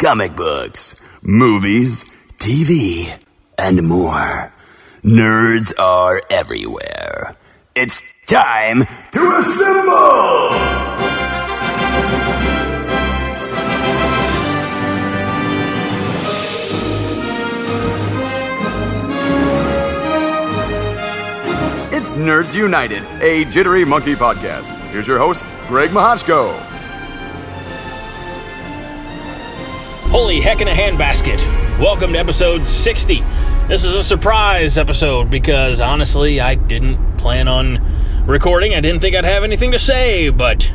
comic books, movies, TV, and more. Nerds are everywhere. It's time to assemble! It's Nerds United, a Jittery Monkey podcast. Here's your host, Greg Mahochko. Holy heck in a handbasket. Welcome to episode 60. This is a surprise episode because honestly, I didn't plan on recording. I didn't think I'd have anything to say, but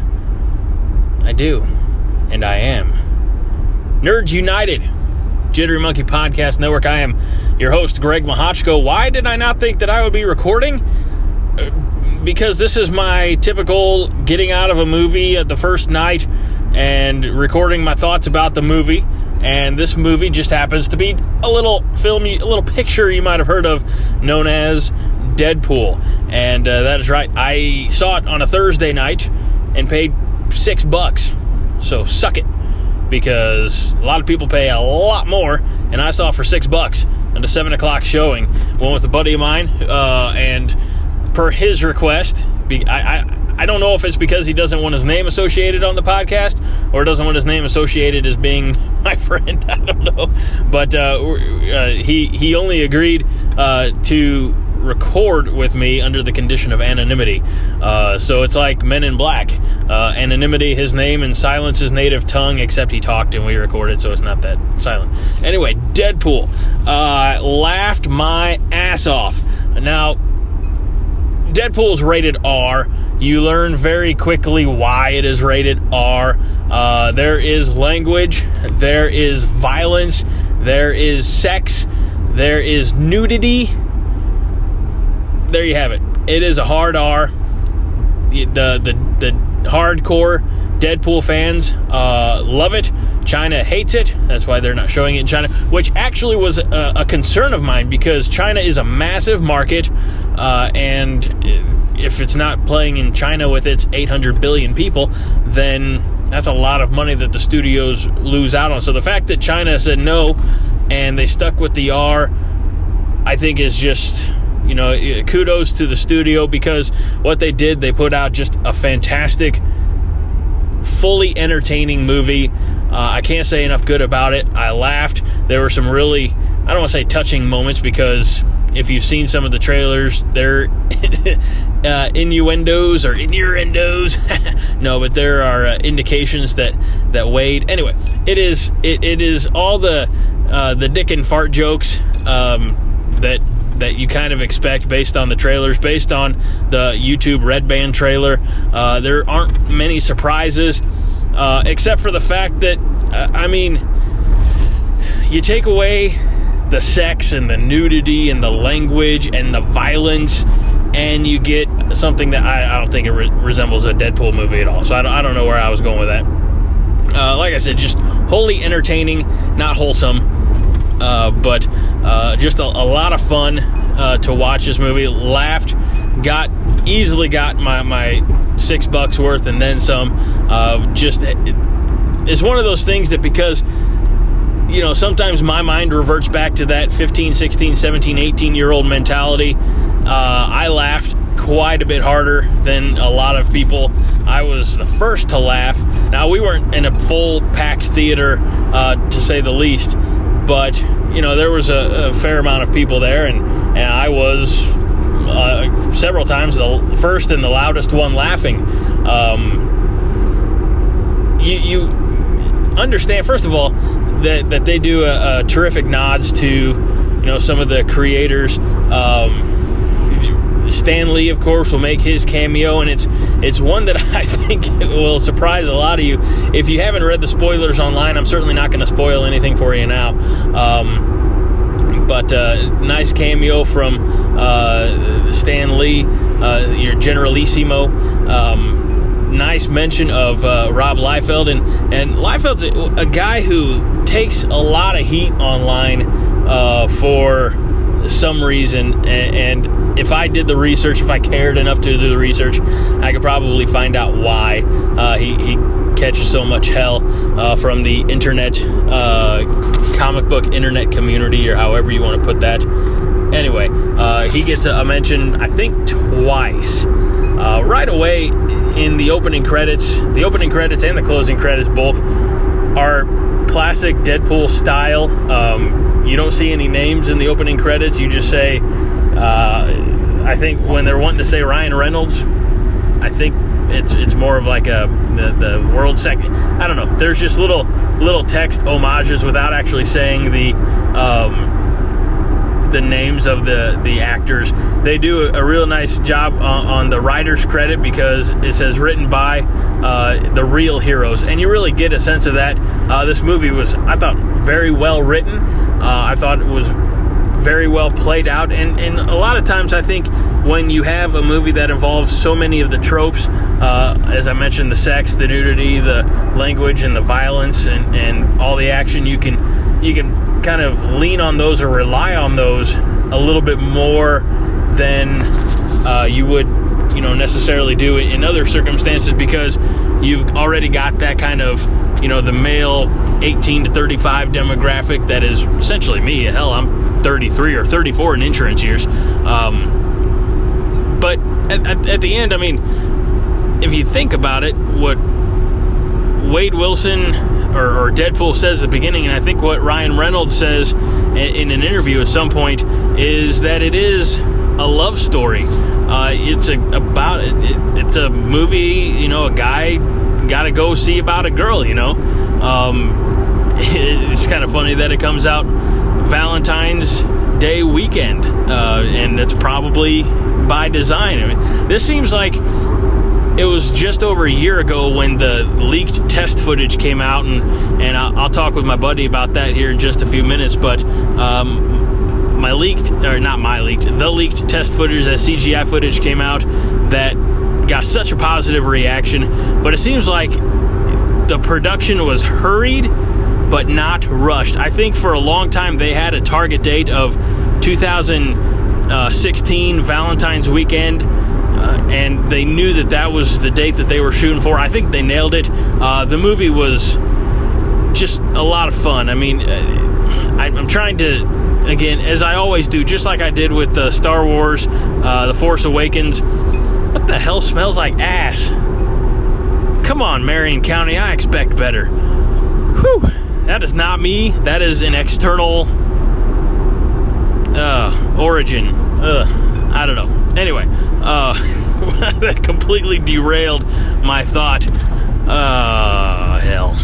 I do. And I am. Nerds United, Jittery Monkey Podcast Network. I am your host, Greg Mahochko. Why did I not think that I would be recording? Because this is my typical getting out of a movie at the first night and recording my thoughts about the movie. And this movie just happens to be a little film, a little picture you might have heard of known as Deadpool. And that is right. I saw it on a Thursday night and paid $6. So suck it. Because a lot of people pay a lot more. And I saw it for $6 at a 7 o'clock showing. Went with a buddy of mine. And per his request, I don't know if it's because he doesn't want his name associated on the podcast or doesn't want his name associated as being my friend. I don't know. But he only agreed to record with me under the condition of anonymity. So it's like Men in Black. Anonymity, his name, and silence his native tongue, except he talked and we recorded, so it's not that silent. Anyway, Deadpool. Laughed my ass off. Now, Deadpool's rated R. You learn very quickly why it is rated R. There is language, there is violence, there is sex, there is nudity. There you have it. It is a hard R. The hardcore Deadpool fans love it. China hates it. That's why they're not showing it in China, which actually was a concern of mine because China is a massive market, and if it's not playing in China with its 800 billion people, then that's a lot of money that the studios lose out on. So the fact that China said no and they stuck with the R, I think is just, kudos to the studio, because what they did, they put out just a fantastic, fully entertaining movie. I can't say enough good about it. I laughed. There were some really, I don't want to say touching moments, because if you've seen some of the trailers, they're innuendos or innuendos. No, but there are indications that Wade. Anyway, it is all the dick and fart jokes that you kind of expect based on the trailers, based on the YouTube Red Band trailer. There aren't many surprises, except for the fact that, you take away the sex and the nudity and the language and the violence, and you get something that I don't think it resembles a Deadpool movie at all. So I don't know where I was going with that. Like I said, just wholly entertaining, not wholesome, but just a lot of fun to watch this movie. Laughed, easily got my $6 worth and then some. It's one of those things that, because sometimes my mind reverts back to that 15, 16, 17, 18-year-old mentality. I laughed quite a bit harder than a lot of people. I was the first to laugh. Now, we weren't in a full packed theater, to say the least, but there was a fair amount of people there, and I was several times the first and the loudest one laughing. You understand, first of all, that they do a terrific nods to some of the creators. Stan Lee, of course, will make his cameo, and it's one that I think will surprise a lot of you. If you haven't read the spoilers online, I'm certainly not going to spoil anything for you now. But nice cameo from Stan Lee, your Generalissimo. Nice mention of Rob Liefeld, and Liefeld's a guy who takes a lot of heat online for some reason, and if I did the research, if I cared enough to do the research, I could probably find out why. He catches so much hell from the internet, comic book internet community, or however you want to put that. Anyway, he gets a mention, I think, twice. Right away in the opening credits. The opening credits and the closing credits both are classic Deadpool style. You don't see any names in the opening credits. You just say, I think when they're wanting to say Ryan Reynolds, I think it's more of like the world second. I don't know. There's just little text homages without actually saying the names of the actors. They do a real nice job on the writer's credit because it says written by the real heroes, and you really get a sense of that. This movie was, I thought, very well written. I thought it was very well played out, and a lot of times I think when you have a movie that involves so many of the tropes, as I mentioned, the sex, the nudity, the language, and the violence, and all the action, you can kind of lean on those or rely on those a little bit more than you would, necessarily do in other circumstances, because you've already got that kind of, the male 18 to 35 demographic that is essentially me. Hell, I'm 33 or 34 in insurance years. But at the end, I mean, if you think about it, what Wade Wilson or Deadpool says at the beginning, and I think what Ryan Reynolds says in an interview at some point, is that it is a love story. It's a movie, a guy got to go see about a girl, It's kind of funny that it comes out Valentine's Day weekend, and that's probably by design. I mean, this seems like it was just over a year ago when the leaked test footage came out, and I'll talk with my buddy about that here in just a few minutes, but the leaked test footage, that CGI footage came out that got such a positive reaction, but it seems like the production was hurried but not rushed. I think for a long time they had a target date of 2016 Valentine's weekend, and they knew that was the date that they were shooting for. I think they nailed it. The movie was just a lot of fun. I mean, I'm trying to, again, as I always do, just like I did with Star Wars, The Force Awakens. What the hell smells like ass? Come on, Marion County, I expect better. Whew, that is not me. That is an external origin. I don't know. Anyway, that completely derailed my thought. Hell.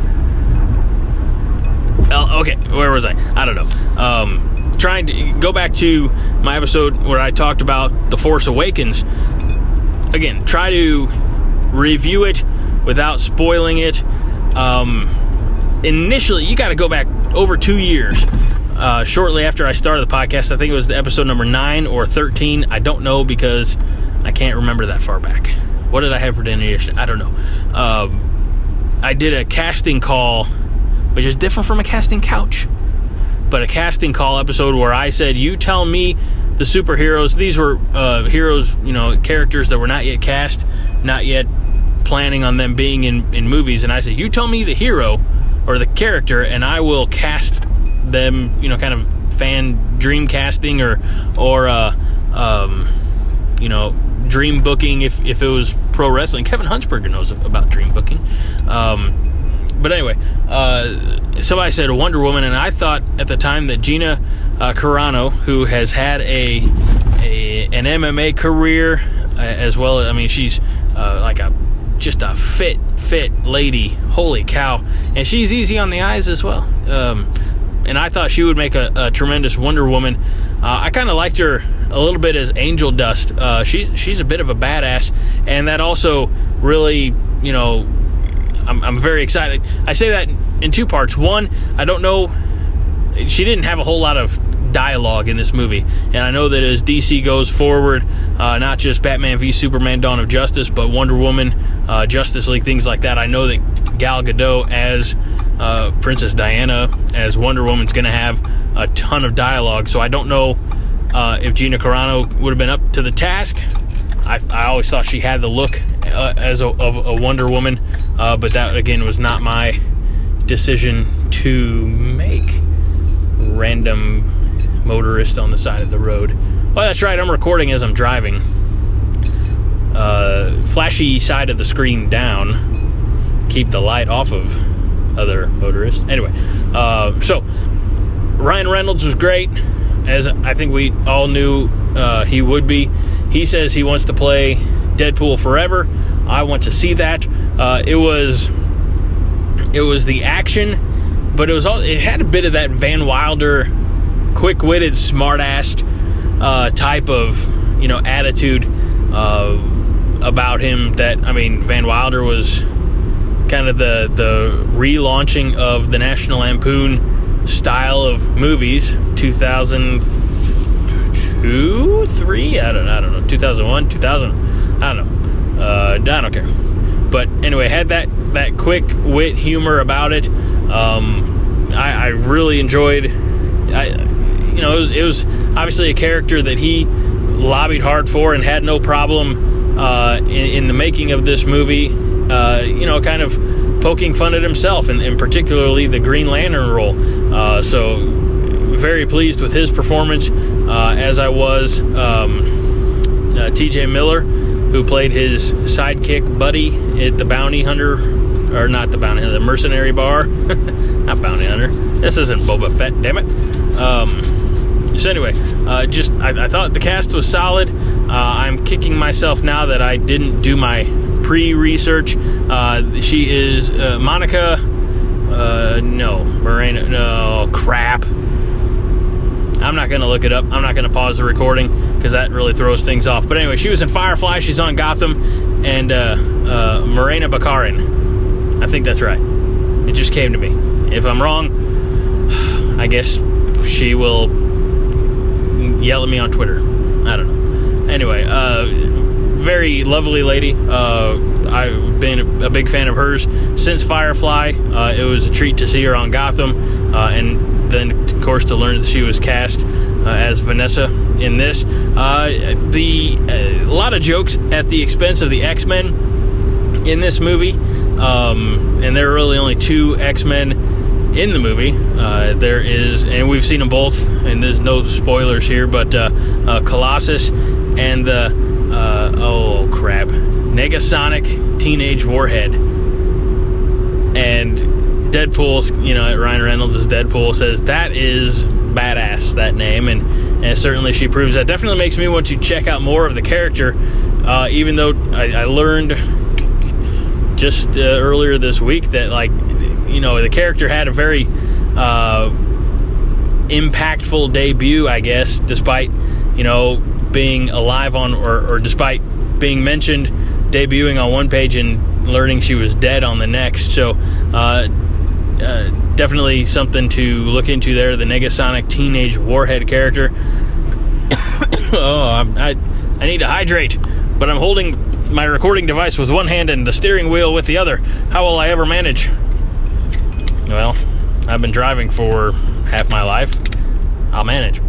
Okay, where was I? I don't know. Trying to go back to my episode where I talked about The Force Awakens. Again, try to review it without spoiling it. Initially, you got to go back over 2 years. Shortly after I started the podcast, I think it was the episode number 9 or 13. I don't know because I can't remember that far back. What did I have for dinner yesterday? I don't know. I did a casting call, which is different from a casting couch, but a casting call episode where I said, you tell me the superheroes. These were heroes, characters that were not yet cast, not yet planning on them being in movies. And I said, you tell me the hero or the character, and I will cast them, kind of fan dream casting or dream booking if it was pro wrestling. Kevin Huntsberger knows about dream booking. But anyway, somebody said Wonder Woman, and I thought at the time that Gina Carano, who has had an MMA career as well, I mean, she's just a fit lady. Holy cow. And she's easy on the eyes as well. And I thought she would make a tremendous Wonder Woman. I kind of liked her a little bit as Angel Dust. She's a bit of a badass, and that also really, I'm very excited. I say that in two parts. One, I don't know, she didn't have a whole lot of dialogue in this movie, and I know that as DC goes forward, not just Batman v Superman Dawn of Justice, but Wonder Woman, Justice League, things like that, I know that Gal Gadot as Princess Diana as Wonder Woman's going to have a ton of dialogue, so I don't know if Gina Carano would have been up to the task. I always thought she had the look as a Wonder Woman, but that again was not my decision to make. Random motorist on the side of the road. Well, that's right, I'm recording as I'm driving. Flashy side of the screen down. Keep the light off of other motorists. Anyway, so Ryan Reynolds was great, as I think we all knew he would be. He says he wants to play Deadpool forever. I want to see that. It was the action, but it had a bit of that Van Wilder, quick-witted, smart-assed type of attitude about him. That, I mean, Van Wilder was kind of the relaunching of the National Lampoon style of movies. 2002, 3, I don't know, 2001, 2000, I don't know, I don't care. But anyway, had that quick wit humor about it. I really enjoyed. It was obviously a character that he lobbied hard for and had no problem in the making of this movie. Kind of poking fun at himself, and particularly the Green Lantern role. So very pleased with his performance, as I was. T.J. Miller, who played his sidekick buddy at the bounty hunter, or not the bounty hunter, the mercenary bar. Not bounty hunter. This isn't Boba Fett, damn it. So anyway, I thought the cast was solid. I'm kicking myself now that I didn't do my pre-research. She is Monica. Moreno. No, crap. I'm not going to look it up. I'm not going to pause the recording because that really throws things off. But anyway, she was in Firefly. She's on Gotham. And Morena Baccarin. I think that's right. It just came to me. If I'm wrong, I guess she will yell at me on Twitter. I don't know. Anyway, very lovely lady. I've been a big fan of hers since Firefly. It was a treat to see her on Gotham. And then, of course, to learn that she was cast as Vanessa in this. A lot of jokes at the expense of the X-Men in this movie. And there are really only 2 X-Men in the movie. There is, and we've seen them both, and there's no spoilers here, but Colossus and the Negasonic Teenage Warhead. And Deadpool, Ryan Reynolds as Deadpool, says that is badass, that name, and certainly she proves that. Definitely makes me want to check out more of the character, even though I learned just earlier this week that, the character had a very impactful debut, I guess, despite, being alive on, or despite being mentioned, debuting on one page and learning she was dead on the next. So, definitely something to look into there, the Negasonic Teenage Warhead character. I need to hydrate, but I'm holding my recording device with one hand and the steering wheel with the other. How will I ever manage? Well, I've been driving for half my life. I'll manage.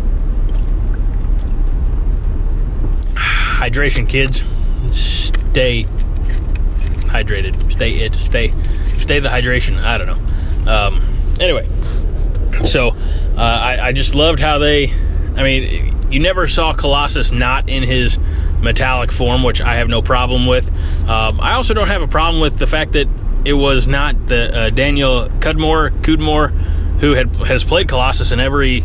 Hydration, kids. Stay hydrated. Stay the hydration. I don't know. Anyway, so I just loved how you never saw Colossus not in his metallic form, which I have no problem with. I also don't have a problem with the fact that it was not the Daniel Cudmore, who has played Colossus in every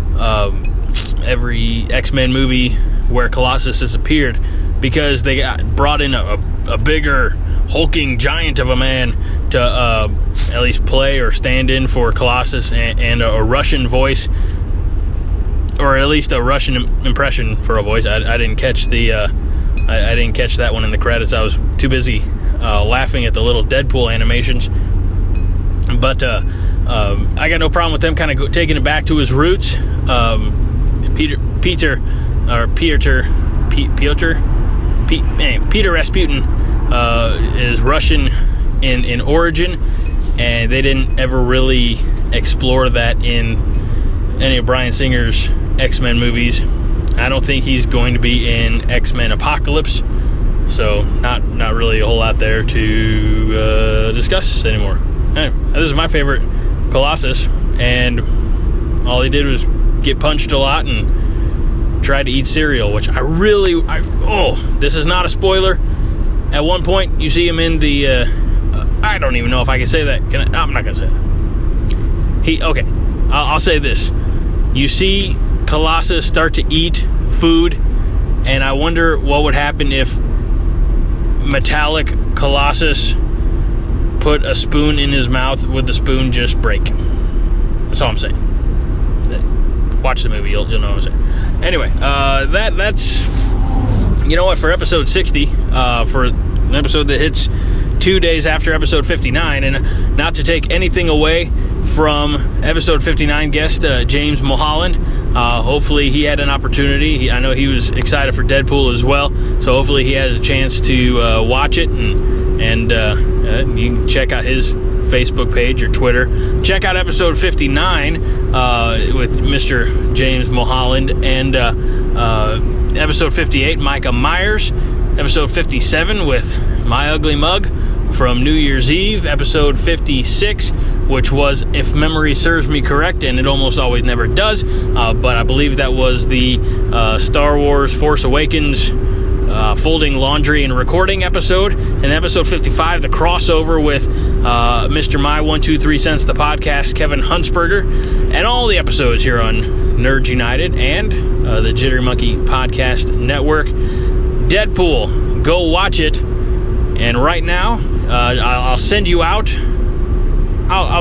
X-Men movie where Colossus has appeared, because they brought in a bigger, hulking giant of a man to at least play or stand in for Colossus, and a Russian voice, or at least a Russian impression for a voice. I didn't catch I didn't catch that one in the credits. I was too busy laughing at the little Deadpool animations. But I got no problem with them kind of taking it back to his roots. Peter Rasputin is Russian in origin, and they didn't ever really explore that in any of Bryan Singer's X-Men movies. I don't think he's going to be in X-Men Apocalypse, So not really a whole lot there to discuss anymore. Anyway, this is my favorite Colossus, and all he did was get punched a lot and tried to eat cereal, which this is not a spoiler. At one point, you see him in the, I don't even know if I can say that. I'm not going to say that. I'll say this. You see Colossus start to eat food, and I wonder what would happen if metallic Colossus put a spoon in his mouth. Would the spoon just break? That's all I'm saying. Watch the movie, you'll know what I'm saying. Anyway, that's, you know what, for episode 60, for an episode that hits 2 days after episode 59, and not to take anything away from episode 59 guest James Mulholland. Hopefully he had an opportunity. I know he was excited for Deadpool as well, so hopefully he has a chance to watch it, and you can check out his Facebook page or Twitter. Check out episode 59 with Mr. James Mulholland, and episode 58, Micah Myers. Episode 57 with My Ugly Mug from New Year's Eve. Episode 56, which was, if memory serves me correct, and it almost always never does, but I believe that was the Star Wars Force Awakens folding laundry and recording episode. And episode 55, the crossover with Mr. My 123 Cents, the podcast, Kevin Huntsberger, and all the episodes here on Nerds United and the Jittery Monkey Podcast Network. Deadpool, go watch it. And right now, I'll send you out. I'll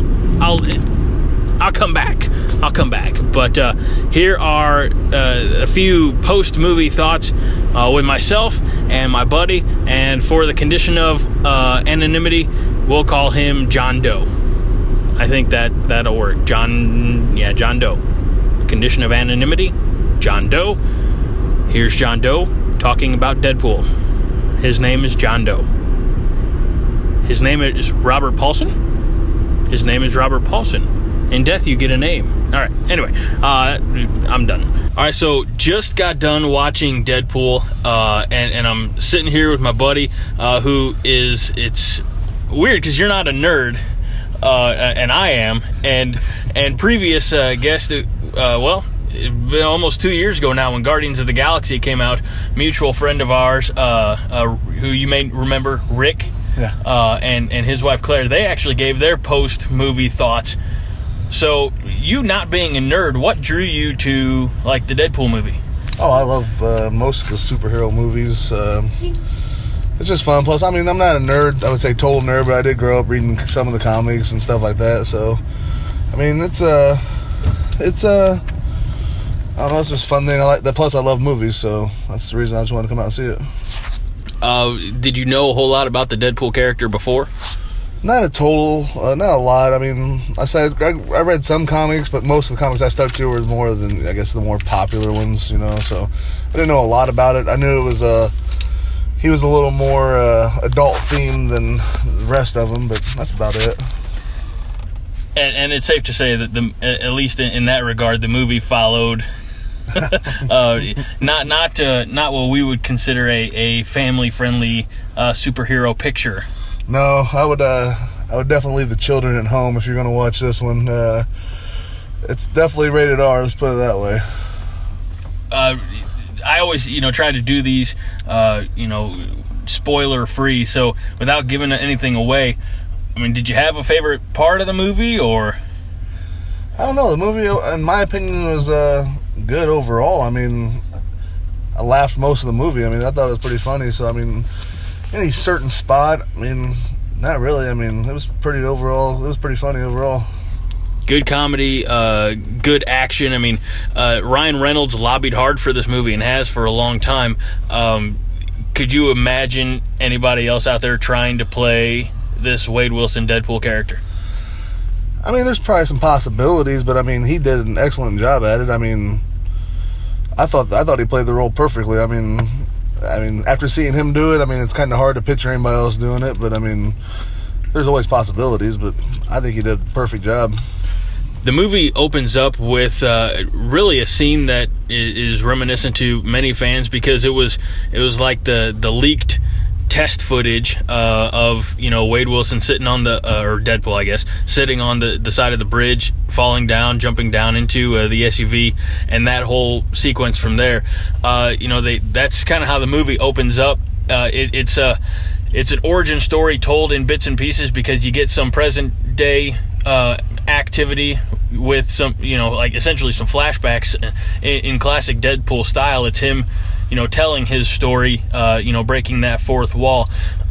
come back. I'll come back. But here are a few post-movie thoughts with myself and my buddy. And for the condition of anonymity, we'll call him John Doe. I think that'll work. John Doe. Condition of anonymity, John Doe. Here's John Doe talking about Deadpool. His name is John Doe. His name is Robert Paulson. His name is Robert Paulson. In death, you get a name. All right. Anyway, I'm done. All right. So just got done watching Deadpool, and I'm sitting here with my buddy, who is. It's weird because you're not a nerd, and I am, and previous guest. Almost 2 years ago now, when Guardians of the Galaxy came out, mutual friend of ours, who you may remember, Rick, and his wife Claire, they actually gave their post-movie thoughts. So, you not being a nerd, what drew you to, like, the Deadpool movie? Oh, I love most of the superhero movies. It's just fun. Plus, I mean, I'm not a nerd, I would say total nerd, but I did grow up reading some of the comics and stuff like that. So, I mean, it's I don't know, it's just a fun thing. I like that. Plus, I love movies, so that's the reason I just wanted to come out and see it. Did you know a whole lot about the Deadpool character before? Not a lot. I mean, I read some comics, but most of the comics I stuck to were more than, I guess, the more popular ones, you know, so I didn't know a lot about it. I knew it was, he was a little more adult-themed than the rest of them, but that's about it. And it's safe to say that, at least in that regard, the movie followed not what we would consider a family-friendly superhero picture. No, I would definitely leave the children at home if you're going to watch this one. It's definitely rated R, let's put it that way. I always, try to do these, spoiler-free, so without giving anything away, I mean, did you have a favorite part of the movie, or? I don't know. The movie, in my opinion, was good overall. I mean, I laughed most of the movie. I mean, I thought it was pretty funny. So, I mean, any certain spot, I mean, not really. I mean, it was pretty funny overall. Good comedy, good action. I mean, Ryan Reynolds lobbied hard for this movie and has for a long time. Could you imagine anybody else out there trying to play this Wade Wilson Deadpool character? I mean, there's probably some possibilities, but I mean, he did an excellent job at it. I mean, I thought he played the role perfectly. I mean, after seeing him do it, I mean, it's kind of hard to picture anybody else doing it, but I mean, there's always possibilities, but I think he did a perfect job. The movie opens up with really a scene that is reminiscent to many fans, because it was like the leaked test footage of Wade Wilson sitting on the or Deadpool, I guess, sitting on the side of the bridge, falling down, jumping down into the SUV, and that whole sequence from there. That's kind of how the movie opens up. It's an origin story told in bits and pieces, because you get some present day activity with some, essentially some flashbacks in classic Deadpool style. It's him, telling his story, breaking that fourth wall.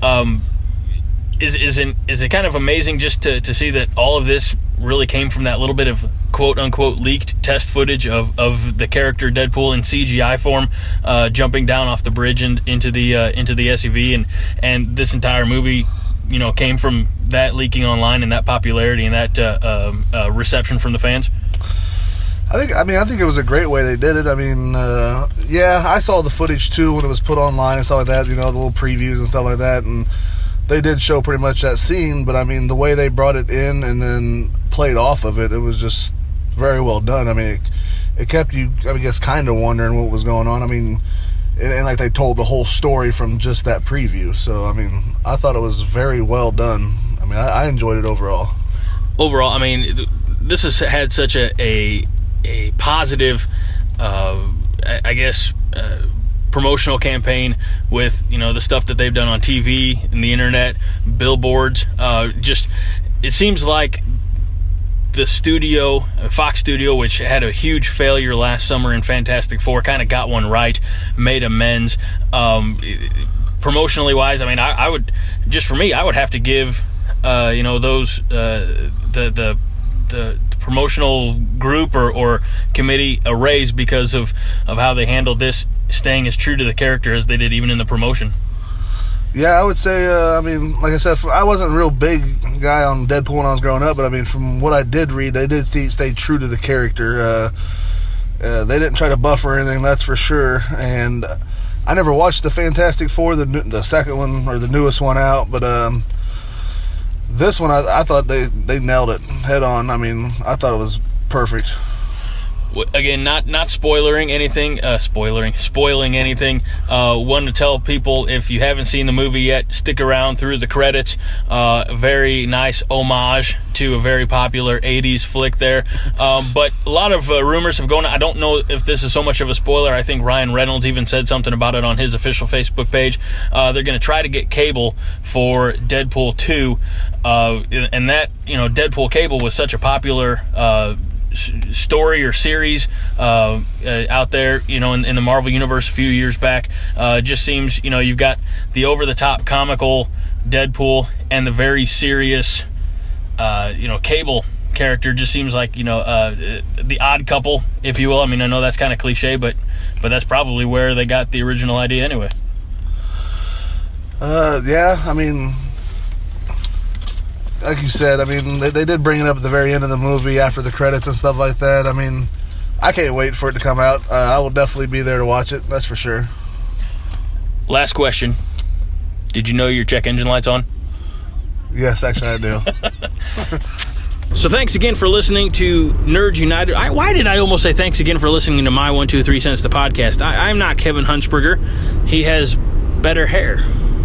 Is it kind of amazing just to see that all of this really came from that little bit of quote unquote leaked test footage of the character Deadpool in CGI form, jumping down off the bridge into the SUV, and this entire movie came from that leaking online and that popularity and that reception from the fans? I think it was a great way they did it. I saw the footage too when it was put online and stuff like that, the little previews and stuff like that, and they did show pretty much that scene, but the way they brought it in and then played off of it, it was just very well done. It kept you, kind of wondering what was going on. And like they told the whole story from just that preview. So, I thought it was very well done. I enjoyed it overall. Overall, this has had such a positive, promotional campaign with, the stuff that they've done on TV and the internet, billboards. It seems like the studio, Fox Studio, which had a huge failure last summer in Fantastic Four, kind of got one right, made amends. Promotionally wise, I would, just for me, I would have to give, those, the promotional group or committee a raise because of how they handled this, staying as true to the character as they did even in the promotion. Yeah, I would say, like I said, I wasn't a real big guy on Deadpool when I was growing up, but from what I did read, they did stay true to the character. They didn't try to buff or anything, that's for sure. And I never watched the Fantastic Four, the second one, or the newest one out, but this one, I thought they nailed it head on. I thought it was perfect. Again, not spoiling anything. Spoiling anything. Want to tell people, if you haven't seen the movie yet, stick around through the credits. Very nice homage to a very popular 80s flick there. But a lot of rumors have gone. I don't know if this is so much of a spoiler. I think Ryan Reynolds even said something about it on his official Facebook page. They're going to try to get Cable for Deadpool 2. And that, Deadpool Cable was such a popular story or series out there, in the Marvel Universe a few years back. Just seems, you've got the over-the-top comical Deadpool and the very serious, Cable character. Just seems like, the odd couple, if you will. I know that's kind of cliche, but that's probably where they got the original idea anyway. Like you said, they did bring it up at the very end of the movie after the credits and stuff like that. I can't wait for it to come out. I will definitely be there to watch it, that's for sure. Last question. Did you know your check engine light's on? Yes, actually I do. So thanks again for listening to Nerds United. Why did I almost say thanks again for listening to my 1, 2, 3 cents, the podcast? I'm not Kevin Huntsberger. He has better hair.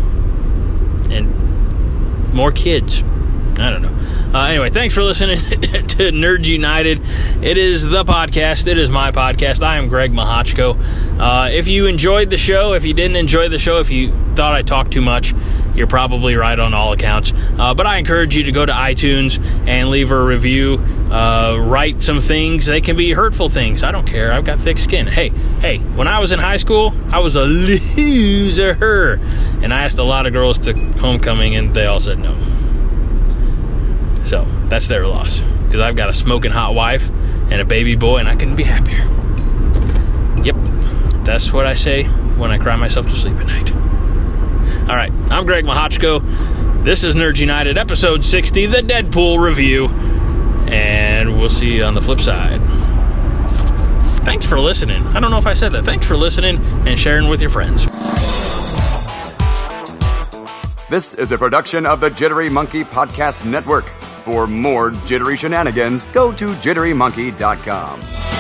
And more kids. I don't know. Anyway, thanks for listening to Nerds United. It is the podcast. It is my podcast. I am Greg Mahochko. If you enjoyed the show, if you didn't enjoy the show, if you thought I talked too much, you're probably right on all accounts. But I encourage you to go to iTunes and leave a review. Write some things. They can be hurtful things. I don't care. I've got thick skin. Hey, when I was in high school, I was a loser. And I asked a lot of girls to homecoming, and they all said no. So, that's their loss. Because I've got a smoking hot wife and a baby boy, and I couldn't be happier. Yep. That's what I say when I cry myself to sleep at night. Alright, I'm Greg Mahochko. This is Nerds United, episode 60, the Deadpool review. And we'll see you on the flip side. Thanks for listening. I don't know if I said that. Thanks for listening and sharing with your friends. This is a production of the Jittery Monkey Podcast Network. For more jittery shenanigans, go to jitterymonkey.com.